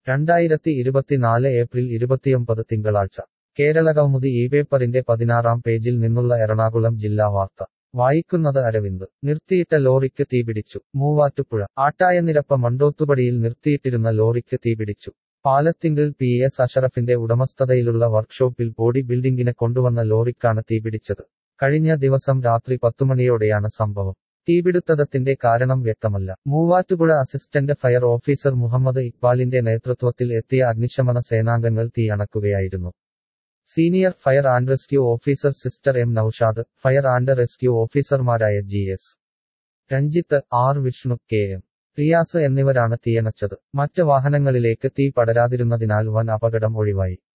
2024 April 29 തിങ്കളാഴ്ച കേരളകൗമുദി ഇപേപ്പറിന്റെ 16-ാം പേജിൽ നിന്നുള്ള എറണാകുളം ജില്ലാ വാർത്ത വായിക്കുന്നത് അരവിന്ദ്. നിർത്തിയിട്ട ലോറിക്ക് തീപിടിച്ചു. മൂവാറ്റുപുഴ ആട്ടായനിരപ്പ മണ്ടോത്തുപടിയിൽ നിർത്തിയിട്ടിരുന്ന ലോറിക്ക് തീപിടിച്ചു. പാലത്തിങ്കൽ PS അഷറഫിന്റെ ഉടമസ്ഥതയിലുള്ള വർക്ക്ഷോപ്പിൽ ബോഡി ബിൽഡിംഗിന് കൊണ്ടുവന്ന ലോറിക്കാണ് തീപിടിച്ചത്. കഴിഞ്ഞ ദിവസം രാത്രി 10 മണിയോടെയാണ് സംഭവം. തീപിടുത്തത്തിന്റെ കാരണം വ്യക്തമല്ല. Muvattupuzha assistant fire officer Muhammad ഇക്ബാലിന്റെ നേതൃത്വത്തിൽ എത്തിയ അഗ്നിശമന സേനാംഗങ്ങൾ തീ അണക്കുകയായിരുന്നു. Senior fire and rescue officer sister M Noushad, fire and rescue ഓഫീസർമാരായ GS Ranjith, R Vishnu, KM Riyas എന്നിവരാണ് തീയണച്ചത്. മറ്റ് വാഹനങ്ങളിലേക്ക് തീ പടരാതിരുന്നതിനാൽ വൻ അപകടം ഒഴിവായി.